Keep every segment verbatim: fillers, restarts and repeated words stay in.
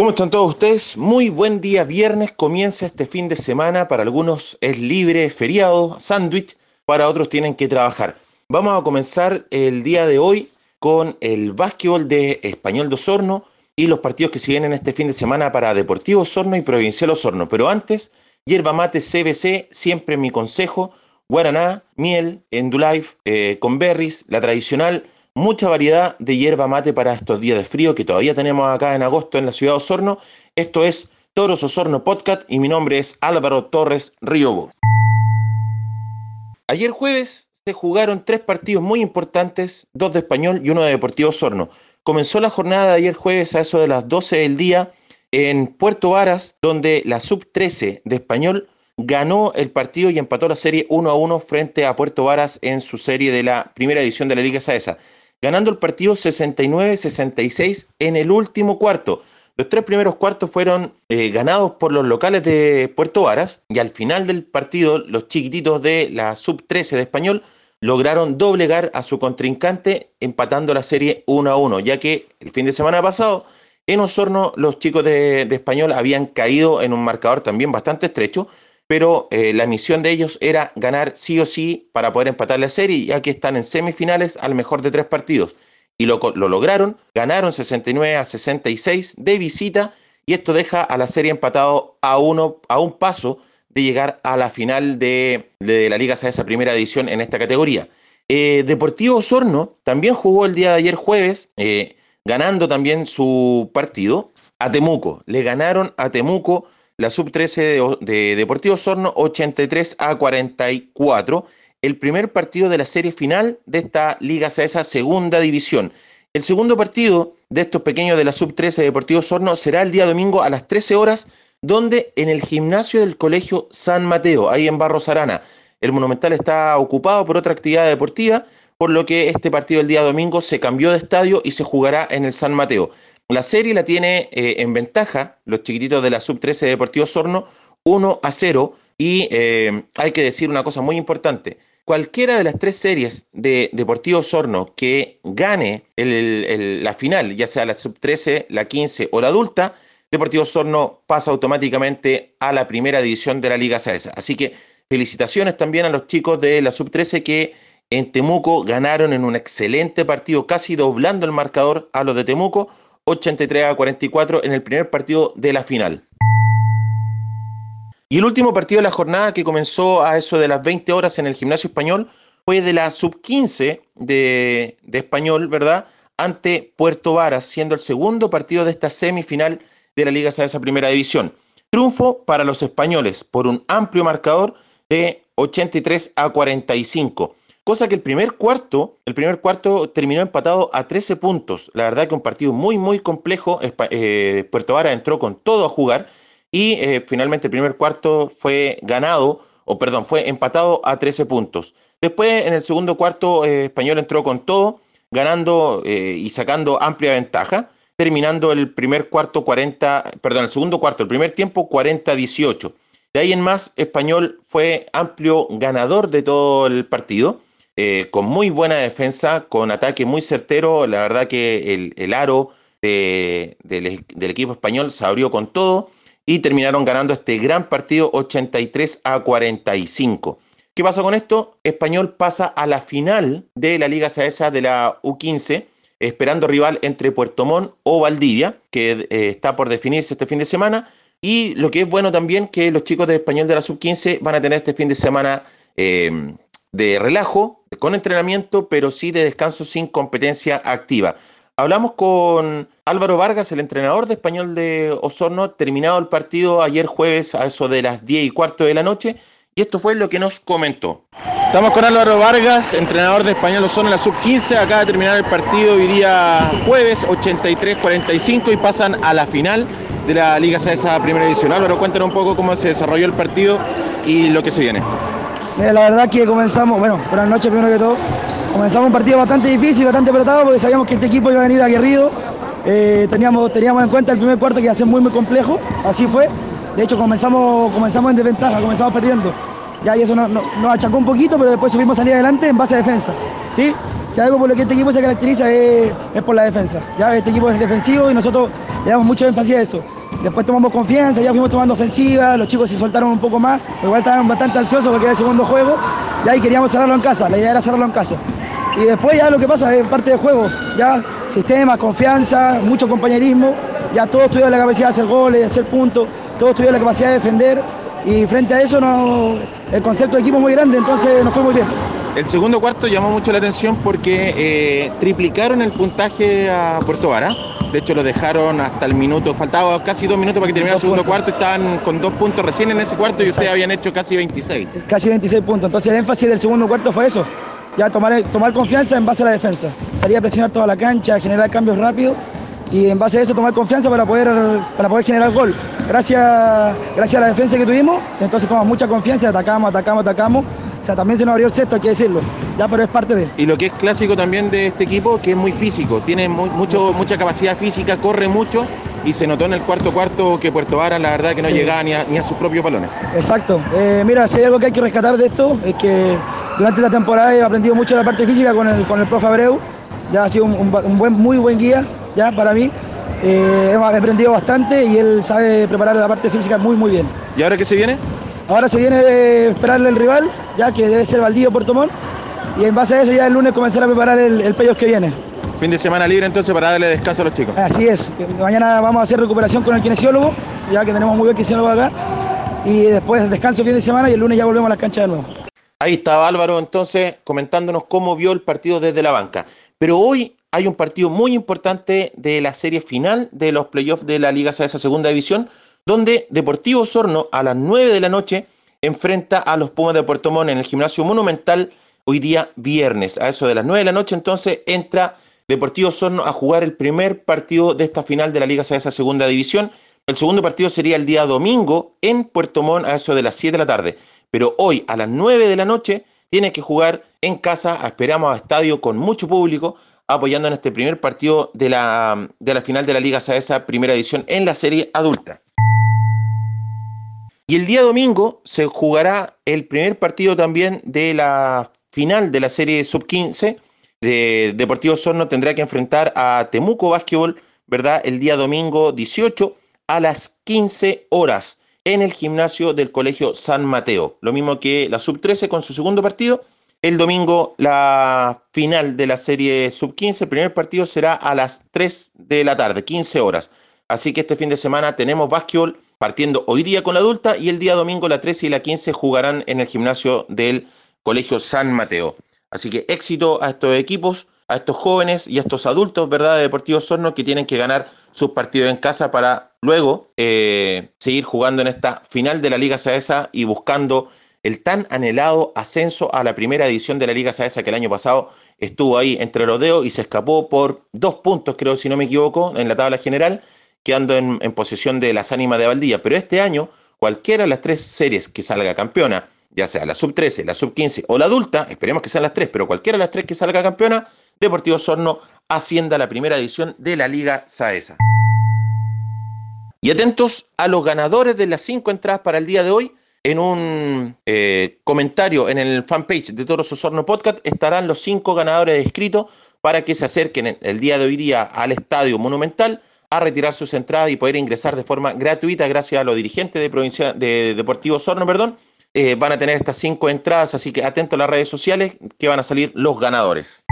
¿Cómo están todos ustedes? Muy buen día viernes, comienza este fin de semana, para algunos es libre, feriado, sándwich, para otros tienen que trabajar. Vamos a comenzar el día de hoy con el básquetbol de Español de Osorno y los partidos que se vienen este fin de semana para Deportivo Osorno y Provincial Osorno. Pero antes, yerba mate C B C, siempre mi consejo, guaraná, miel, Endulife, eh, con berries, la tradicional. Mucha variedad de hierba mate para estos días de frío que todavía tenemos acá en agosto en la ciudad de Osorno. Esto es Toros Osorno Podcast y mi nombre es Álvaro Torres Riobo. Ayer jueves se jugaron tres partidos muy importantes, dos de Español y uno de Deportivo Osorno. Comenzó la jornada de ayer jueves a eso de las doce del día en Puerto Varas, donde la sub trece de Español ganó el partido y empató la serie uno a uno frente a Puerto Varas en su serie de la primera edición de la Liga Saesa, ganando el partido sesenta y nueve a sesenta y seis en el último cuarto. Los tres primeros cuartos fueron eh, ganados por los locales de Puerto Varas y al final del partido los chiquititos de la sub trece de Español lograron doblegar a su contrincante empatando la serie uno a uno, ya que el fin de semana pasado en Osorno los chicos de, de Español habían caído en un marcador también bastante estrecho, pero eh, la misión de ellos era ganar sí o sí para poder empatar la serie, ya que están en semifinales al mejor de tres partidos. Y lo, lo lograron, ganaron sesenta y nueve a sesenta y seis de visita, y esto deja a la serie empatado a, uno, a un paso de llegar a la final de, de la Liga Saesa primera edición en esta categoría. Eh, Deportivo Osorno también jugó el día de ayer jueves, eh, ganando también su partido a Temuco. Le ganaron a Temuco la sub trece de, de Deportivo Osorno ochenta y tres a cuarenta y cuatro, el primer partido de la serie final de esta Liga Saesa segunda división. El segundo partido de estos pequeños de la sub trece de Deportivo Osorno será el día domingo a las trece horas, donde en el gimnasio del Colegio San Mateo, ahí en Barros Arana. El Monumental está ocupado por otra actividad deportiva, por lo que este partido el día domingo se cambió de estadio y se jugará en el San Mateo. La serie la tiene eh, en ventaja los chiquititos de la sub trece de Deportivo Osorno, uno a cero, y eh, hay que decir una cosa muy importante. Cualquiera de las tres series de Deportivo Osorno que gane el, el, la final, ya sea la sub trece, la quince o la adulta, Deportivo Osorno pasa automáticamente a la primera división de la Liga Saesa. Así que felicitaciones también a los chicos de la sub trece que en Temuco ganaron en un excelente partido, casi doblando el marcador a los de Temuco, ochenta y tres a cuarenta y cuatro en el primer partido de la final. Y el último partido de la jornada, que comenzó a eso de las veinte horas en el Gimnasio Español, fue de la sub quince de, de Español, ¿verdad?, ante Puerto Varas, siendo el segundo partido de esta semifinal de la Liga Saesa Primera División. Triunfo para los españoles por un amplio marcador de ochenta y tres a cuarenta y cinco. Cosa que el primer cuarto, el primer cuarto terminó empatado a trece puntos. La verdad que un partido muy, muy complejo. Eh, Puerto Varas entró con todo a jugar y eh, finalmente el primer cuarto fue ganado, o perdón, fue empatado a trece puntos. Después, en el segundo cuarto, eh, Español entró con todo, ganando eh, y sacando amplia ventaja, terminando el primer cuarto cuarenta, perdón, el segundo cuarto, el primer tiempo cuarenta a dieciocho. De ahí en más, Español fue amplio ganador de todo el partido. Eh, con muy buena defensa, con ataque muy certero. La verdad que el, el aro de, de, del equipo español se abrió con todo y terminaron ganando este gran partido ochenta y tres a cuarenta y cinco. ¿Qué pasa con esto? Español pasa a la final de la Liga Saesa de la U quince, esperando rival entre Puerto Montt o Valdivia, que eh, está por definirse este fin de semana. Y lo que es bueno también, que los chicos de Español de la sub quince van a tener este fin de semana eh, de relajo, con entrenamiento, pero sí de descanso sin competencia activa. Hablamos con Álvaro Vargas, el entrenador de Español de Osorno, terminado el partido ayer jueves a eso de las diez y cuarto de la noche, y esto fue lo que nos comentó. Estamos con Álvaro Vargas, entrenador de Español Osorno en la sub quince. Acaba de terminar el partido hoy día jueves, ochenta y tres a cuarenta y cinco, y pasan a la final de la Liga Saesa Primera División. Álvaro, cuéntanos un poco cómo se desarrolló el partido y lo que se viene. Mira, la verdad que comenzamos, bueno, buenas noches primero que todo. Comenzamos un partido bastante difícil, bastante apretado, porque sabíamos que este equipo iba a venir aguerrido. Eh, teníamos, teníamos en cuenta el primer cuarto que iba a ser muy muy complejo, así fue. De hecho comenzamos, comenzamos en desventaja, comenzamos perdiendo. ya, y eso nos, nos, nos achacó un poquito, pero después supimos salir adelante en base a defensa, ¿sí? Si algo por lo que este equipo se caracteriza es, es por la defensa, ya este equipo es defensivo y nosotros le damos mucho énfasis a eso. Después tomamos confianza, ya fuimos tomando ofensiva, los chicos se soltaron un poco más, pero igual estaban bastante ansiosos porque era el segundo juego, ya y queríamos cerrarlo en casa, la idea era cerrarlo en casa. Y después ya lo que pasa es parte del juego, ya sistema, confianza, mucho compañerismo, ya todos tuvieron la capacidad de hacer goles, de hacer puntos, todos tuvieron la capacidad de defender y frente a eso no, el concepto de equipo es muy grande, entonces nos fue muy bien. El segundo cuarto llamó mucho la atención porque eh, triplicaron el puntaje a Puerto Vara. De hecho, lo dejaron hasta el minuto, faltaba casi dos minutos para que terminara el segundo cuarto, estaban con dos puntos recién en ese cuarto y ustedes habían hecho casi veintiséis. Casi veintiséis puntos, entonces el énfasis del segundo cuarto fue eso, ya tomar, tomar confianza en base a la defensa, salir a presionar toda la cancha, generar cambios rápidos y en base a eso tomar confianza para poder, para poder generar gol. Gracias, gracias a la defensa que tuvimos, entonces tomamos mucha confianza, atacamos, atacamos, atacamos. O sea, también se nos abrió el sexto, hay que decirlo, ya, pero es parte de él. Y lo que es clásico también de este equipo, que es muy físico, tiene muy, mucho, mucha capacidad física, corre mucho, y se notó en el cuarto cuarto que Puerto Vara, la verdad, que no sí. llegaba ni a, ni a sus propios balones. Exacto. Eh, mira, si hay algo que hay que rescatar de esto, es que durante esta temporada he aprendido mucho la parte física con el, con el profe Abreu, ya ha sido un, un, un buen, muy buen guía, ya, para mí. Eh, hemos aprendido bastante y él sabe preparar la parte física muy, muy bien. ¿Y ahora qué se viene? Ahora se viene a esperarle el rival, ya que debe ser Valdivia o Puerto Montt, y en base a eso ya el lunes comenzar a preparar el, el playoff que viene. Fin de semana libre entonces para darle descanso a los chicos. Así es, mañana vamos a hacer recuperación con el kinesiólogo, ya que tenemos muy buen kinesiólogo acá, y después descanso fin de semana y el lunes ya volvemos a las canchas de nuevo. Ahí estaba Álvaro entonces comentándonos cómo vio el partido desde la banca. Pero hoy hay un partido muy importante de la serie final de los playoffs de la Liga Saesa Segunda División, donde Deportivo Osorno a las nueve de la noche enfrenta a los Pumas de Puerto Montt en el Gimnasio Monumental hoy día viernes. A eso de las nueve de la noche entonces entra Deportivo Osorno a jugar el primer partido de esta final de la Liga Saesa Segunda División. El segundo partido sería el día domingo en Puerto Montt a eso de las siete de la tarde. Pero hoy a las nueve de la noche tiene que jugar en casa, esperamos a estadio con mucho público, apoyando en este primer partido de la, de la final de la Liga Saesa Primera División en la serie adulta. Y el día domingo se jugará el primer partido también de la final de la serie sub quince. De Deportivo Osorno tendrá que enfrentar a Temuco Básquetbol, ¿verdad? El día domingo dieciocho a las quince horas en el gimnasio del Colegio San Mateo. Lo mismo que la sub trece con su segundo partido. El domingo la final de la serie sub quince, el primer partido será a las tres de la tarde, quince horas. Así que este fin de semana tenemos básquetbol partiendo hoy día con la adulta y el día domingo la trece y la quince jugarán en el gimnasio del Colegio San Mateo. Así que éxito a estos equipos, a estos jóvenes y a estos adultos, ¿verdad?, de Deportivo Osorno que tienen que ganar sus partidos en casa para luego eh, seguir jugando en esta final de la Liga Saesa y buscando el tan anhelado ascenso a la primera edición de la Liga Saesa que el año pasado estuvo ahí entre los dedos y se escapó por dos puntos, creo, si no me equivoco, en la tabla general, quedando en, en posesión de las ánimas de Valdivia. Pero este año, cualquiera de las tres series que salga campeona, ya sea la sub trece, la sub quince o la adulta, esperemos que sean las tres, pero cualquiera de las tres que salga campeona, Deportivo Osorno ascienda a la primera edición de la Liga Saesa. Y atentos a los ganadores de las cinco entradas para el día de hoy. En un eh, comentario en el fanpage de Toros Osorno Podcast estarán los cinco ganadores inscritos para que se acerquen el día de hoy día al Estadio Monumental a retirar sus entradas y poder ingresar de forma gratuita gracias a los dirigentes de, provincia, de Deportivo Osorno, perdón. Eh, van a tener estas cinco entradas, así que atentos a las redes sociales que van a salir los ganadores.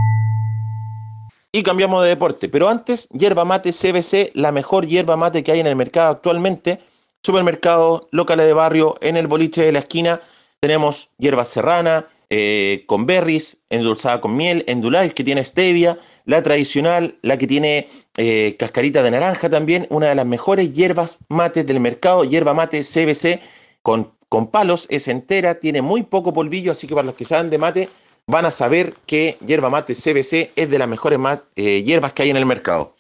Y cambiamos de deporte, pero antes, Yerba Mate C B C, la mejor yerba mate que hay en el mercado actualmente. Supermercado, locales de barrio, en el boliche de la esquina, tenemos hierba serrana, eh, con berries, endulzada con miel, endulais que tiene stevia, la tradicional, la que tiene eh, cascarita de naranja también, una de las mejores hierbas mates del mercado, Yerba Mate C B C, con, con palos, es entera, tiene muy poco polvillo, así que para los que saben de mate, van a saber que Yerba Mate C B C es de las mejores mat, eh, hierbas que hay en el mercado.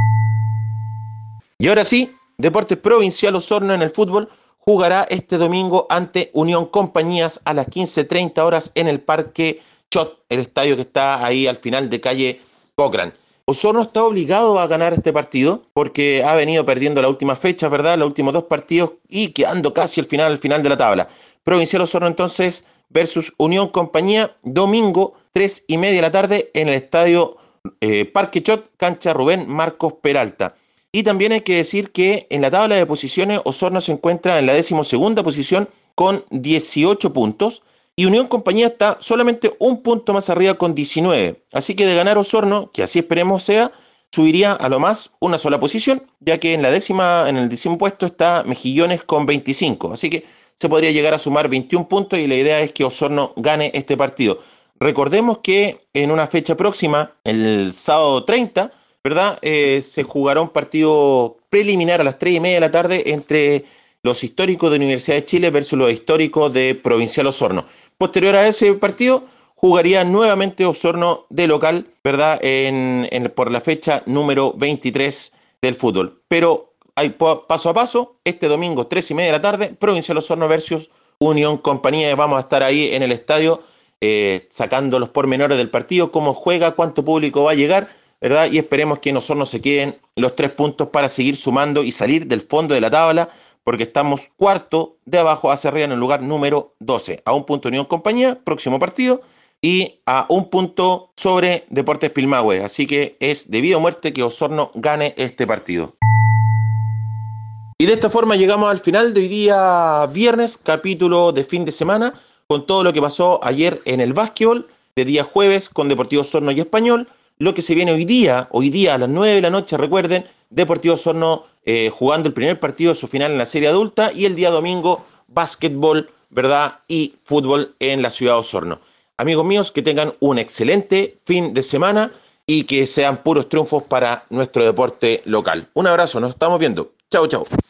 Y ahora sí, Deportes Provincial Osorno en el fútbol jugará este domingo ante Unión Compañías a las quince treinta horas en el Parque Chot, el estadio que está ahí al final de calle Cochrane. Osorno está obligado a ganar este partido porque ha venido perdiendo la última fecha, ¿verdad? Los últimos dos partidos y quedando casi al final, al final de la tabla. Provincial Osorno entonces versus Unión Compañía, domingo, tres y media de la tarde en el estadio eh, Parque Chot, cancha Rubén Marcos Peralta. Y también hay que decir que en la tabla de posiciones Osorno se encuentra en la decimosegunda posición con dieciocho puntos. Y Unión Compañía está solamente un punto más arriba con diecinueve. Así que de ganar Osorno, que así esperemos sea, subiría a lo más una sola posición, ya que en la décima, en el décimo puesto está Mejillones con veinticinco. Así que se podría llegar a sumar veintiún puntos y la idea es que Osorno gane este partido. Recordemos que en una fecha próxima, el sábado treinta, ¿verdad? Eh, se jugará un partido preliminar a las tres y media de la tarde entre los históricos de Universidad de Chile versus los históricos de Provincial Osorno. Posterior a ese partido, jugaría nuevamente Osorno de local, ¿verdad? En, en, por la fecha número veintitrés del fútbol. Pero hay paso a paso, este domingo, tres y media de la tarde, Provincial Osorno versus Unión Compañía. Vamos a estar ahí en el estadio eh, sacando los pormenores del partido, cómo juega, cuánto público va a llegar, ¿verdad? Y esperemos que en Osorno se queden los tres puntos para seguir sumando y salir del fondo de la tabla, porque estamos cuarto de abajo hacia arriba en el lugar número doce. A un punto Unión Compañía, próximo partido, y a un punto sobre Deportes Pilmahue. Así que es de vida o muerte que Osorno gane este partido. Y de esta forma llegamos al final de hoy día viernes, capítulo de fin de semana, con todo lo que pasó ayer en el básquetbol, de día jueves con Deportivo Osorno y Español, lo que se viene hoy día, hoy día a las nueve de la noche, recuerden, Deportivo Osorno eh, jugando el primer partido de su final en la serie adulta, y el día domingo, básquetbol, ¿verdad? Y fútbol en la ciudad de Osorno. Amigos míos, que tengan un excelente fin de semana y que sean puros triunfos para nuestro deporte local. Un abrazo, nos estamos viendo. Chao, chao.